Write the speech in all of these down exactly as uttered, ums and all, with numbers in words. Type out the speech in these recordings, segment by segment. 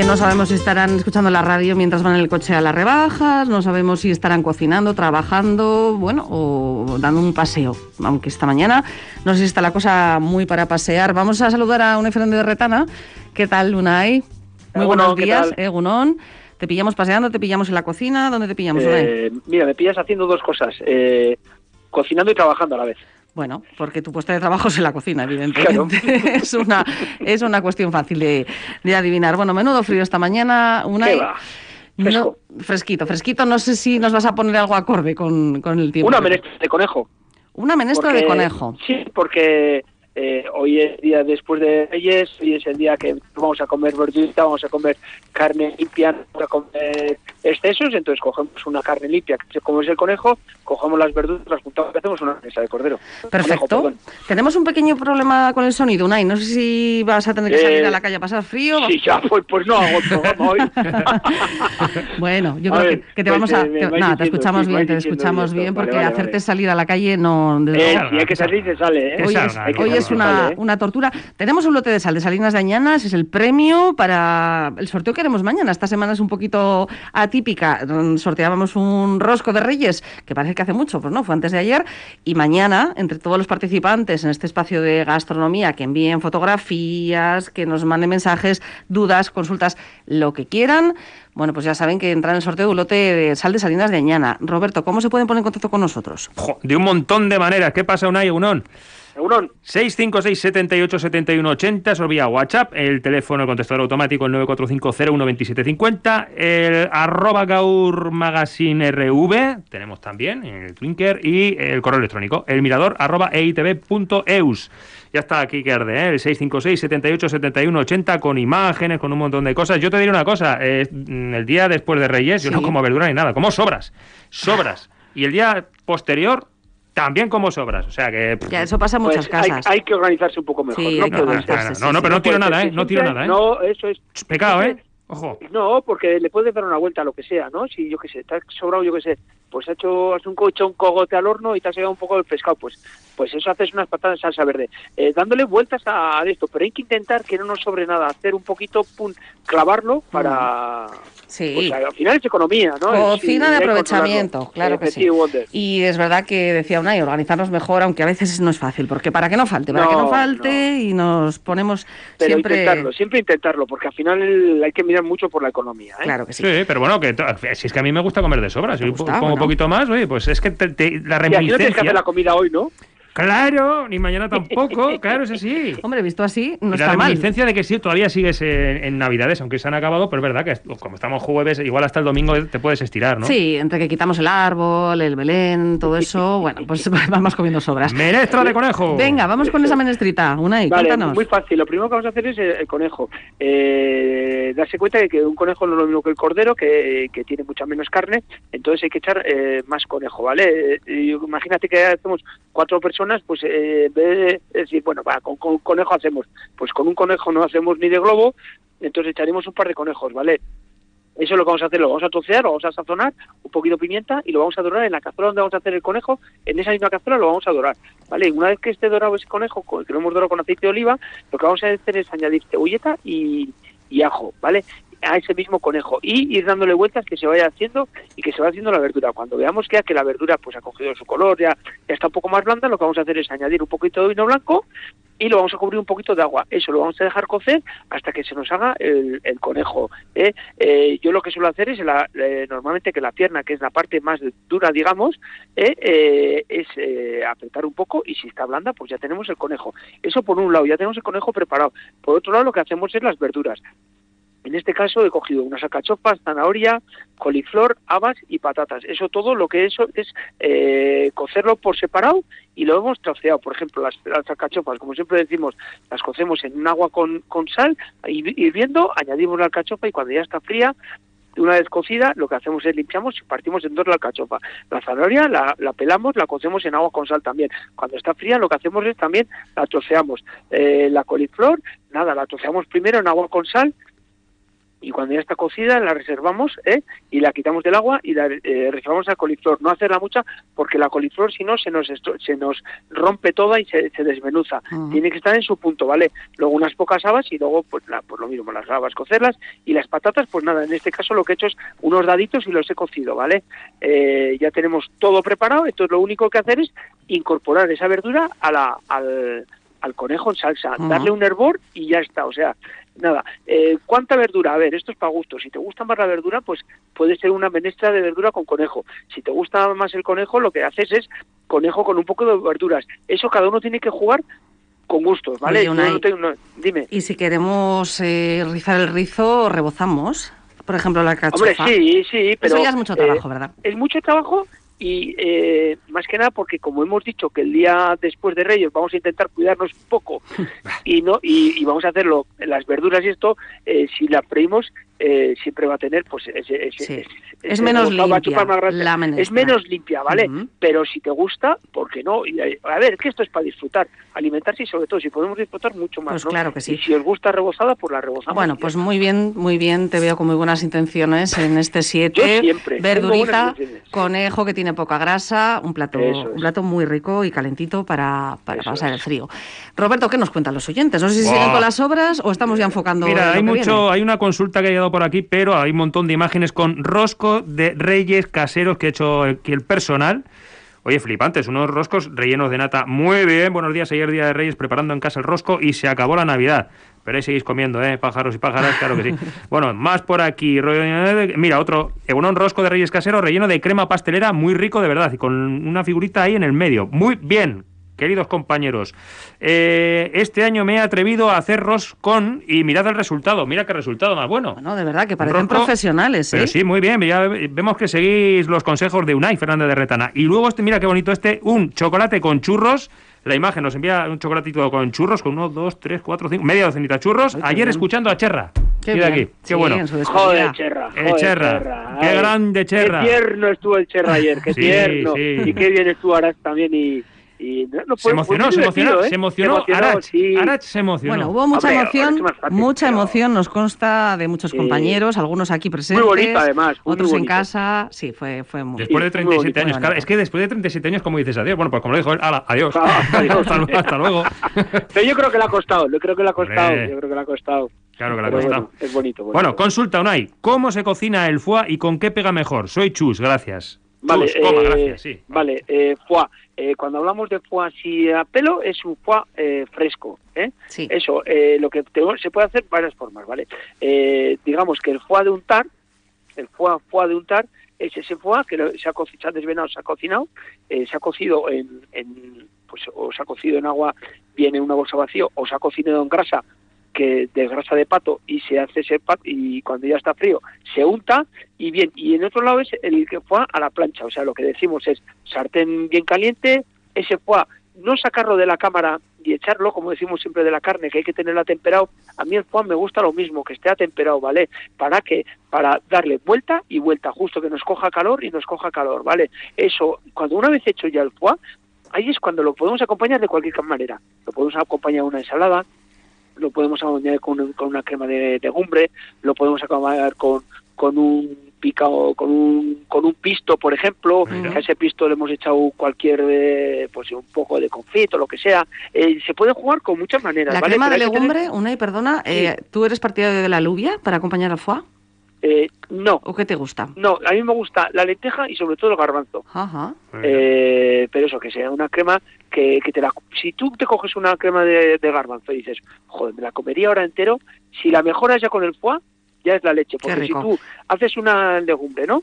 No sabemos si estarán escuchando la radio mientras van en el coche a las rebajas, no sabemos si estarán cocinando, trabajando, bueno, o dando un paseo. Aunque esta mañana no sé si está la cosa muy para pasear. Vamos a saludar a Unai Fernández de Retana. ¿Qué tal, Unai? Muy buenos días, Egunon. ¿Te pillamos paseando, te pillamos en la cocina? ¿Dónde te pillamos, Unai? Eh, mira, me pillas haciendo dos cosas, eh, cocinando y trabajando a la vez. Bueno, porque tu puesto de trabajo es en la cocina, evidentemente. Claro. es una es una cuestión fácil de, de adivinar. Bueno, menudo frío esta mañana, Unai. ¿Qué va? Fresco. No, fresquito, fresquito. No sé si nos vas a poner algo acorde con, con el tiempo. Una menestra de conejo. Una menestra porque, de conejo. Sí, porque eh, hoy es día después de Reyes, hoy es el día que vamos a comer verdurita, vamos a comer carne limpia, vamos a comer excesos, entonces cogemos una carne limpia, como es el conejo, cogemos las verduras, las juntamos y hacemos una mesa de cordero. Perfecto. Conejo, Tenemos un pequeño problema con el sonido, Unai. No sé si vas a tener que salir eh, a la calle a pasar frío. Sí, ya, pues, pues no hago el programa hoy. Bueno, yo creo ver, que, que te pues vamos a... Te, te, nada, te escuchamos sí, bien, te escuchamos bien, porque vale, vale, hacerte vale. salir a la calle no... Eh, si hay que salir, se sale, ¿eh? Hoy es, hoy es una, sale, ¿eh? una tortura. Tenemos un lote de sal de Salinas de Añanas, es el premio para el sorteo que haremos mañana. Esta semana es un poquito atípica. Sorteábamos un rosco de Reyes, que parece que hace mucho, pues no, fue antes de ayer, y mañana, entre todos los participantes en este espacio de gastronomía, que envíen fotografías, que nos manden mensajes, dudas, consultas, lo que quieran, bueno, pues ya saben que entra en el sorteo de un lote de sal de Salinas de Añana. Roberto, ¿cómo se pueden poner en contacto con nosotros? De un montón de maneras. ¿Qué pasa, Unai, Egunon? seis cinco seis, siete ocho, siete uno ocho cero, eso vía WhatsApp, el teléfono, el contestador automático, el nueve cuatro cinco cero uno dos siete cinco cero, el arroba Gaur Magazine R V, tenemos también el Twitter, y el correo electrónico, el mirador arroba e i t v punto e u s. Ya está aquí que arde, ¿eh? El seis cinco seis, siete ocho, siete uno ocho cero, con imágenes, con un montón de cosas. Yo te diré una cosa, eh, el día después de Reyes, sí. yo no como verdura ni nada, como sobras, sobras. Y el día posterior... también como sobras, o sea que... Ya, eso pasa en muchas pues casas. Hay, hay que organizarse un poco mejor. Sí, no, hay que organizarse, no, sí, no, no, sí, pero no tiro no nada, ¿eh? No tiro nada, ¿eh? No, eso es... Pecado, ¿eh? Ojo. No, porque le puedes dar una vuelta a lo que sea, ¿no? Si, yo qué sé, te has sobrado, yo qué sé, pues has hecho, has un, hecho un cogote al horno y te has llegado un poco del pescado, pues pues eso haces unas patatas de salsa verde. Eh, dándole vueltas a, a esto, pero hay que intentar que no nos sobre nada, hacer un poquito, pum, clavarlo para... Sí. Pues al final es economía, ¿no? Cocina es, de aprovechamiento, claro que sí. Wonder. Y es verdad que decía Unai, organizarnos mejor, aunque a veces no es fácil, porque para que no falte, para no, que no falte no. y nos ponemos pero siempre... intentarlo, siempre intentarlo, porque al final hay que mirar mucho por la economía, ¿eh? Claro que sí. Sí, pero bueno, que si es que a mí me gusta comer de sobra, si yo pongo un poquito más, oye, pues es que te, te, la reminiscencia... Y aquí no tienes que hacer la comida hoy, ¿no? Claro, ni mañana tampoco, claro, es así. Hombre, visto así, no y está la mal. La reminiscencia de que sí, todavía sigues en, en Navidades, aunque se han acabado, pero es verdad que como estamos jueves, igual hasta el domingo te puedes estirar, ¿no? Sí, entre que quitamos el árbol, el Belén, todo eso, bueno, pues vamos comiendo sobras. ¡Menestra de conejo! Venga, vamos con esa menestrita, Unai, vale, cuéntanos. Muy fácil, lo primero que vamos a hacer es el, el conejo. Eh, darse cuenta de que un conejo no es lo mismo que el cordero, que, que tiene mucha menos carne, entonces hay que echar eh, más conejo, ¿vale? Eh, imagínate que hacemos cuatro personas, pues... Eh, en vez de decir, bueno, va, con, con conejo hacemos, pues con un conejo no hacemos ni de globo, entonces echaremos un par de conejos, ¿vale? Eso es lo que vamos a hacer, lo vamos a trocear, lo vamos a sazonar, un poquito de pimienta y lo vamos a dorar en la cazuela donde vamos a hacer el conejo, en esa misma cazuela lo vamos a dorar, ¿vale? Y una vez que esté dorado ese conejo, que lo hemos dorado con aceite de oliva, lo que vamos a hacer es añadir cebolleta y, y ajo, ¿vale? A ese mismo conejo y ir dándole vueltas que se vaya haciendo y que se vaya haciendo la verdura. Cuando veamos que, que la verdura pues ha cogido su color, ya, ya está un poco más blanda, lo que vamos a hacer es añadir un poquito de vino blanco y lo vamos a cubrir un poquito de agua. Eso lo vamos a dejar cocer hasta que se nos haga el, el conejo. ¿eh? Eh, yo lo que suelo hacer es la, eh, normalmente que la pierna, que es la parte más dura, digamos, eh, eh, es eh, apretar un poco y si está blanda, pues ya tenemos el conejo. Eso por un lado, ya tenemos el conejo preparado. Por otro lado, lo que hacemos es las verduras. En este caso he cogido unas alcachofas, zanahoria, coliflor, habas y patatas. Eso todo lo que eso es eh, cocerlo por separado y lo hemos troceado. Por ejemplo, las, las alcachofas, como siempre decimos, las cocemos en un agua con, con sal, hirviendo, añadimos la alcachofa y cuando ya está fría, una vez cocida, lo que hacemos es limpiamos y partimos en dos la alcachofa. La zanahoria la, la pelamos, la cocemos en agua con sal también. Cuando está fría, lo que hacemos es también la troceamos. Eh, la coliflor, nada, la troceamos primero en agua con sal, y cuando ya está cocida la reservamos, ¿eh? Y la quitamos del agua y la eh, reservamos a coliflor. No hacerla mucha porque la coliflor si no se nos se nos rompe toda y se, se desmenuza. Uh-huh. Tiene que estar en su punto, ¿vale? Luego unas pocas habas y luego pues, la, pues lo mismo, las habas cocerlas y las patatas, pues nada, en este caso lo que he hecho es unos daditos y los he cocido, ¿vale? Eh, ya tenemos todo preparado, entonces lo único que hacer es incorporar esa verdura a la, al, al conejo en salsa, uh-huh. darle un hervor y ya está, o sea, nada. Eh, ¿Cuánta verdura? A ver, esto es para gusto. Si te gusta más la verdura, pues puede ser una menestra de verdura con conejo. Si te gusta más el conejo, lo que haces es conejo con un poco de verduras. Eso cada uno tiene que jugar con gustos, ¿vale? Oye, Unai, no tengo, no, dime. Y si queremos eh, rizar el rizo, rebozamos, por ejemplo, la alcachofa. Hombre, sí, sí, pero... Eso ya es mucho trabajo, eh, ¿verdad? Es mucho trabajo y eh, más que nada porque como hemos dicho que el día después de Reyes vamos a intentar cuidarnos un poco y no y, y vamos a hacerlo en las verduras y esto, eh, si la freímos eh, siempre va a tener pues ese, ese, sí. ese, es ese menos limpia la es menos limpia, ¿vale? Uh-huh. Pero si te gusta, ¿por qué no? Y, a ver, es que esto es para disfrutar, alimentarse y sobre todo si podemos disfrutar mucho más, pues ¿no? Claro que sí. Y si os gusta rebozada, pues la rebozamos. Bueno, pues muy bien, muy bien, te veo con muy buenas intenciones en este siete. Yo siempre. Verdurita, conejo que tiene poca grasa, un plato, un plato muy rico y calentito para, para pasar es. el frío. Roberto, ¿qué nos cuentan los oyentes? No sé si wow. siguen con las obras o estamos ya enfocando. Mira, hay lo que mucho, viene. hay una consulta que ha llegado por aquí, pero hay un montón de imágenes con rosco de reyes caseros que ha hecho aquí el personal. Oye, flipantes, unos roscos rellenos de nata. Muy bien, buenos días, ayer día de Reyes preparando en casa el rosco y se acabó la Navidad. Pero ahí seguís comiendo, ¿eh? Pájaros y pájaras, claro que sí. Bueno, más por aquí. Mira, otro, un rosco de Reyes casero relleno de crema pastelera muy rico de verdad y con una figurita ahí en el medio. Muy bien, queridos compañeros. Eh, este año me he atrevido a hacer roscón y mirad el resultado. Mira qué resultado más bueno. Bueno, de verdad, que parecen rosco, profesionales, ¿eh? Pero sí, muy bien. Ya vemos que seguís los consejos de Unai Fernández de Retana. Y luego, este, mira qué bonito este, un chocolate con churros. La imagen nos envía un chocolatito con churros, con uno, dos, tres, cuatro, cinco, media docenita de churros. Ay, ayer bien. Escuchando a Cherra. Qué Mira bien. aquí, qué sí, bueno. Joder, Cherra. Joder, Cherra. Cherra. Qué grande Cherra. Qué tierno estuvo el Cherra ayer, qué sí, tierno. Sí. Y qué bien estuvo Arach también y... Y no, no se, emocionó, se emocionó, ¿eh? se emocionó, se emocionó, Arach, sí. Arach se emocionó. Bueno, hubo mucha Hombre, emoción, fácil, mucha pero... emoción, nos consta de muchos sí. compañeros, algunos aquí presentes, muy bonito, además, muy otros muy en casa, sí, fue, fue muy Después de treinta y siete muy años, claro, es que después de treinta y siete años, como dices adiós, bueno, pues como lo dijo él, ala, adiós, ah, adiós. hasta, hasta luego. Pero yo creo que le ha costado, yo creo que le ha costado, Hombre. yo creo que le ha costado. Claro que le ha costado. Bueno, es bonito, bonito. Bueno, consulta, Unai, ¿cómo se cocina el foie y con qué pega mejor? Soy Chus, gracias. Vale, Chus, coma, eh, gracias, sí. Vale, eh, foie. Eh, cuando hablamos de foie así a pelo, es un foie eh, fresco, ¿eh? Sí. Eso, eh, lo que te, se puede hacer de varias formas, ¿vale? Eh, digamos que el foie de untar, el foie, foie de untar, es ese foie que lo, se, ha se ha desvenado, se ha cocinado, eh, se ha cocido en, en, pues, o se ha cocido en agua bien en una bolsa vacío, o se ha cocinado en grasa, que de grasa de pato, y se hace ese pato, y cuando ya está frío se unta y bien, y en otro lado es el que foie a la plancha, o sea, lo que decimos es sartén bien caliente, ese foie no sacarlo de la cámara y echarlo, como decimos siempre de la carne, que hay que tenerlo atemperado. A mí el foie me gusta lo mismo, que esté atemperado, ¿vale? ¿Para qué? Para darle vuelta y vuelta, justo que nos coja calor y nos coja calor, ¿vale? Eso, cuando una vez hecho ya el foie, ahí es cuando lo podemos acompañar de cualquier manera. Lo podemos acompañar de una ensalada, lo podemos acompañar con, con una crema de legumbre, lo podemos acompañar con, con un picado, con un con un pisto, por ejemplo. Uh-huh. A ese pisto le hemos echado cualquier, eh, pues un poco de confit o lo que sea. Eh, se puede jugar con muchas maneras. La ¿vale? crema Pero de legumbre, tener... Unai, perdona, sí. eh, ¿tú eres partidario de la alubia para acompañar al foie? Eh, no. ¿O qué te gusta? No, a mí me gusta la lenteja y sobre todo el garbanzo. Ajá. Eh, pero eso, que sea una crema que, que te la... Si tú te coges una crema de, de garbanzo y dices, joder, me la comería ahora entero, si la mejoras ya con el foie, ya es la leche. Porque si tú haces una legumbre, ¿no?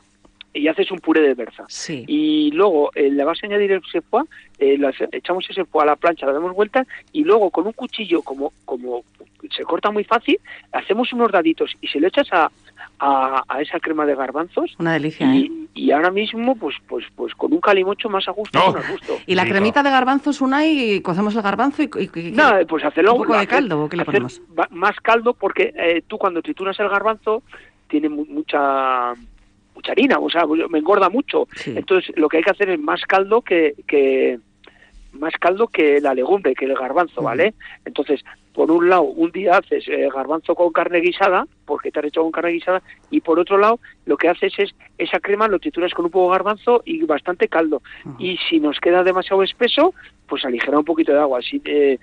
Y haces un puré de berza. Sí. Y luego eh, le vas a añadir ese foie, eh, lo hace, echamos ese foie a la plancha, lo damos vuelta y luego con un cuchillo, como como se corta muy fácil, hacemos unos daditos y se lo echas a, a, a esa crema de garbanzos. Una delicia, y, ¿eh? Y ahora mismo, pues pues pues con un calimocho más a gusto, oh. más a gusto. Y la cremita de garbanzos, Unai, cocemos el garbanzo y... y, y no, pues hacerlo... ¿Un poco de hacer, caldo o qué le ponemos? Más caldo porque eh, tú cuando trituras el garbanzo tiene mu- mucha... mucha harina, o sea, me engorda mucho. Sí. Entonces, lo que hay que hacer es más caldo que, que más caldo que la legumbre, que el garbanzo, ¿vale? Uh-huh. Entonces, por un lado, un día haces eh, garbanzo con carne guisada, porque te has hecho con carne guisada, y por otro lado, lo que haces es, esa crema lo trituras con un poco de garbanzo y bastante caldo. Uh-huh. Y si nos queda demasiado espeso, pues aligerar un poquito de agua. Si, eh,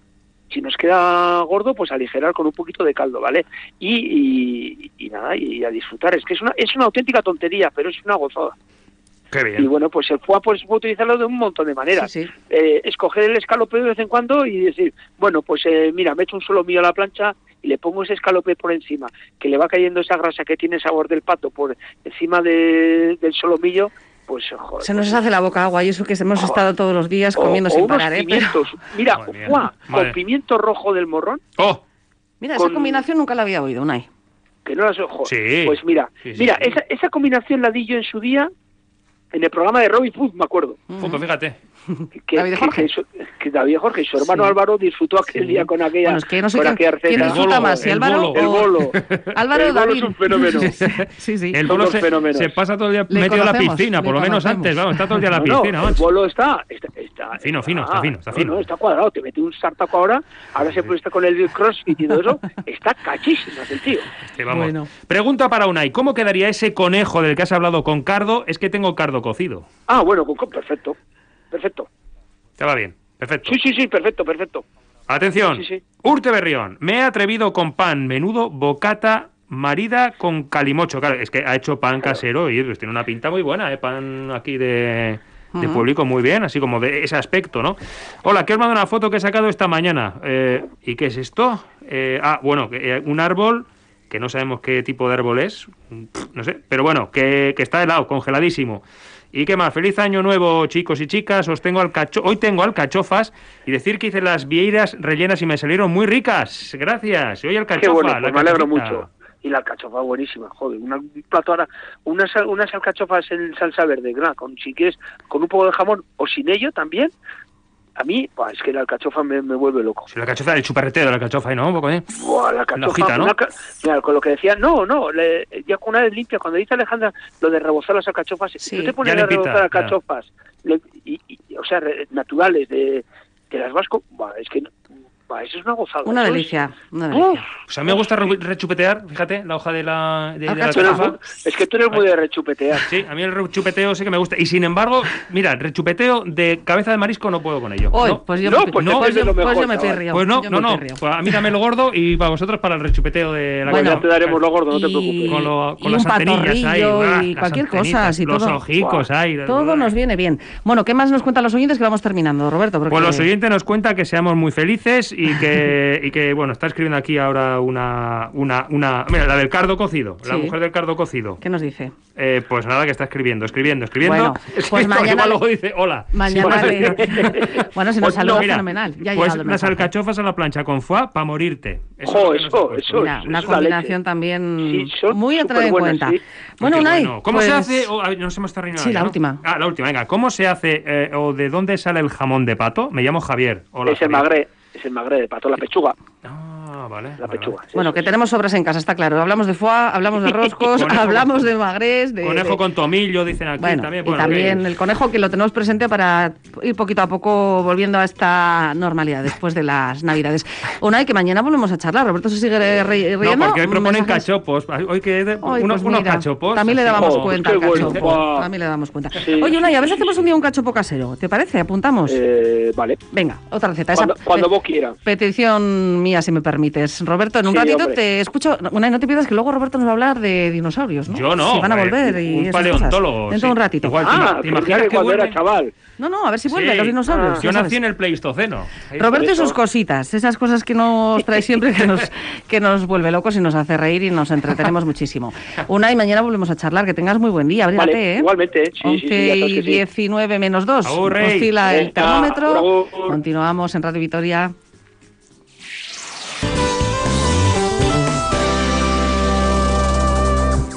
si nos queda gordo, pues aligerar con un poquito de caldo, ¿vale? Y, y, y nada, y a disfrutar. Es que es una, es una auténtica tontería, pero es una gozada. Qué bien. Y bueno, pues el foie pues puede utilizarlo de un montón de maneras. Sí, sí. Eh, escoger el escalope de vez en cuando y decir, bueno, pues eh, mira, me echo un solomillo a la plancha y le pongo ese escalope por encima, que le va cayendo esa grasa que tiene sabor del pato por encima de, del solomillo, pues joder. Se nos pues, hace la boca agua y eso que hemos joder. estado todos los días comiendo o, sin o parar, ¿eh? Pimientos. Mira, foie con pimiento rojo del morrón. ¡Oh! Mira, con... esa combinación nunca la había oído, Unai. Que no las ojo. Sí. Pues mira, sí, sí, mira, sí. Esa, esa combinación la di yo en su día en el programa de Robin Hood, me acuerdo. Uh-huh. Pues fíjate. Que, David Jorge. Que, que, que David Jorge y su hermano sí. Álvaro disfrutó aquel sí. día con aquella, bueno, es que no sé con quién, aquella receta. ¿quién disfruta más? ¿Si Álvaro El bolo. Álvaro el bolo David. es un fenómeno. sí, sí. El bolo se, se pasa todo el día le metido a la conocemos, piscina, por lo menos conocemos. antes, vamos, está todo el día en la no, piscina. No, el bolo está, está, está fino, fino, está, está fino, está fino. No, no, está cuadrado, te mete un sartaco ahora, ahora se puede estar con el crossfit y todo eso, está cachísimo el tío. Sí, vamos. Bueno. Pregunta para Unai, ¿cómo quedaría ese conejo del que has hablado con cardo? Es que tengo cardo cocido. Ah, bueno, con, con, perfecto, perfecto. Te va bien. Perfecto. Sí, sí, sí, perfecto, perfecto. Atención, sí, sí. Urte Berrión, me he atrevido con pan, menudo, bocata, marida con calimocho. Claro, es que ha hecho pan claro. casero y pues, tiene una pinta muy buena, ¿eh? Pan aquí de, de uh-huh. pueblico muy bien, así como de ese aspecto, ¿no? Hola, que os mando una foto que he sacado esta mañana. Eh, ¿Y qué es esto? Eh, ah, bueno, eh, un árbol, que no sabemos qué tipo de árbol es, no sé, pero bueno, que, que está helado, congeladísimo. ¿Y qué más? Feliz año nuevo, chicos y chicas. Os tengo alcacho... Hoy tengo alcachofas y decir que hice las vieiras rellenas y me salieron muy ricas. Gracias. Hoy alcachofa. Qué bueno, pues la me alegro mucho. Y la alcachofa buenísima, joder. Una, un plato ahora, unas, unas alcachofas en salsa verde, ¿verdad? Con, si quieres, con un poco de jamón o sin ello también. A mí, pues, es que la alcachofa me, me vuelve loco. Sí, la alcachofa, el chuparreteo de la alcachofa, ¿no? Un poco, ¿eh? Buah, la alcachofa, la hojita, ¿no? Una, mira, con lo que decía, no, no, le, ya con una vez limpia, cuando dice Alejandra lo de rebozar las alcachofas, sí, si tú te pones a rebozar alcachofas, le, y, y, o sea, re, naturales, de, de las vasco, buah, es que... Bah, eso es una gozada. Una eso delicia, es... una delicia. Uf, pues a mí me gusta re rechupetear, fíjate, la hoja de la, de, de la alcachofa. Es que tú eres muy de rechupetear. Sí, a mí el rechupeteo sí que me gusta. Y sin embargo, mira, rechupeteo de cabeza de marisco no puedo con ello. Hoy, ¿no? pues yo no, me, pues no, pues yo, lo mejor, pues yo me perrio. Pues no, yo no, no. Pues a mí dame lo gordo y para vosotros para el rechupeteo de la bueno, cabeza. Te daremos lo gordo, no te preocupes. Con, lo, con y las un antenillas ahí. Y las cualquier cosa. Así los todo, ojicos wow. ahí. Todo nos viene bien. Bueno, ¿qué más nos cuentan los oyentes que vamos terminando, Roberto? Porque... Pues los oyentes nos cuentan que seamos muy felices y que, y que bueno, está escribiendo aquí ahora una, una, una... Mira, la del cardo cocido, sí. La mujer del cardo cocido. ¿Qué nos dice? Eh, pues nada, que está escribiendo, escribiendo, escribiendo. Bueno, pues mañana... Igual luego dice, hola. Mañana sí, le... Bueno, se nos pues salió no, mira, fenomenal. Ya pues las alcachofas a la plancha con foie para morirte. Eso, oh, eso, eso, mira, eso una es combinación también sí, muy a tener en cuenta. Sí. Bueno, Unai, bueno. ¿Cómo pues... se hace? Oh, nos hemos terminado. Sí, ya, la ¿no? última. Ah, la última, venga. ¿Cómo se hace eh, o de dónde sale el jamón de pato? Me llamo Javier. Hola, es el magre, es el magre de pato, la pechuga. Ah, vale. La vale, pechuga. Vale. Bueno, que tenemos sobras en casa, está claro. Hablamos de foie, hablamos de roscos, hablamos de magrés, de... Conejo de... con tomillo, dicen aquí bueno, también. Y bueno, también okay. el conejo que lo tenemos presente para ir poquito a poco volviendo a esta normalidad después de las Navidades. Unai, que mañana volvemos a charlar. Roberto se sigue riendo. No, porque hoy proponen mensajes... cachopos. Hoy que de... Hoy, unos, pues unos mira, cachopos. También le dábamos oh, cuenta al bueno, cachopo. wow. También le damos cuenta. Sí. Oye, Unai, a ver si hacemos un día un cachopo casero. ¿Te parece? ¿Apuntamos? Eh, vale. Venga, otra receta. Cuando, Esa, cuando pe vos quieras. Petición mía, si me permites. Roberto, en un sí, ratito hombre. te escucho. Unai, no te pierdas que luego Roberto nos va a hablar de dinosaurios, ¿no? Yo no. Si van a volver eh, y un esas paleontólogo. Cosas. Dentro de sí. un ratito. Igual, ah, ¿te imaginas que que cuando vuelve? era chaval? No, no, a ver si vuelven sí. los dinosaurios. Ah, yo nací en el Pleistoceno. Roberto y sus cositas, esas cosas que nos trae siempre, que nos, que nos vuelve locos y nos hace reír y nos entretenemos muchísimo. Unai, mañana volvemos a charlar, que tengas muy buen día, abrígate, vale, ¿eh? Igualmente, sí, once sí, sí, y diecinueve menos dos, Aburre. oscila el termómetro. Aburre. Continuamos en Radio Vitoria.